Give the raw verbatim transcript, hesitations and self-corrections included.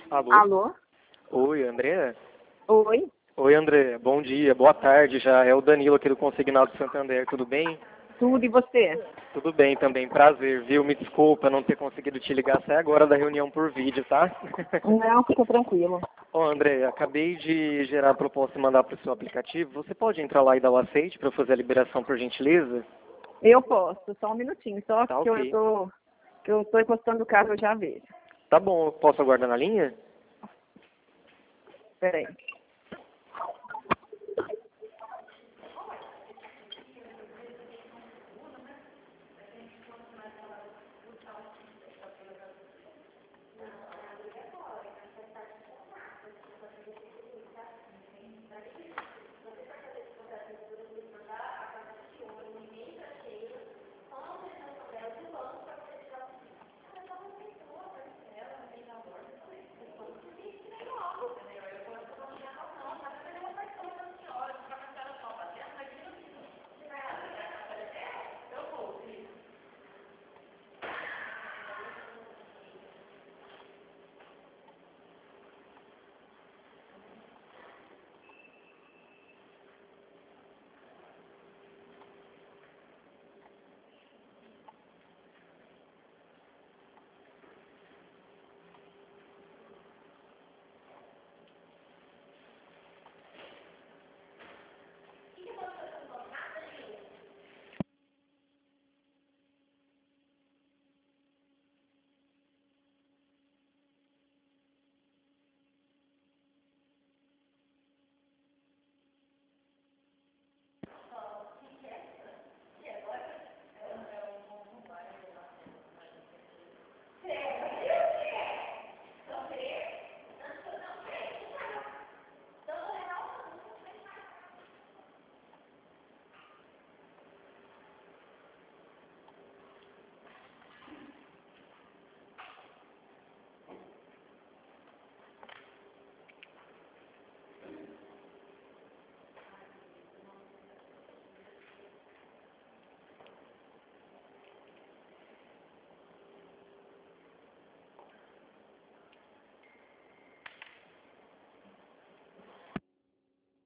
Alô? Alô? Oi, André? Oi? Oi, André. Bom dia, boa tarde já. É o Danilo aqui do Consignado de Santander, tudo bem? Tudo e você? Tudo bem também, prazer, viu? Me desculpa não ter conseguido te ligar, sai agora da reunião por vídeo, tá? Não, fica tranquilo. Ó, André, acabei de gerar a proposta e mandar para o seu aplicativo. Você pode entrar lá e dar o aceite para fazer a liberação, por gentileza? Eu posso, só um minutinho, só Tá que eu ok. tô, que eu tô encostando o carro, eu já vejo. Tá bom, posso aguardar na linha? Peraí.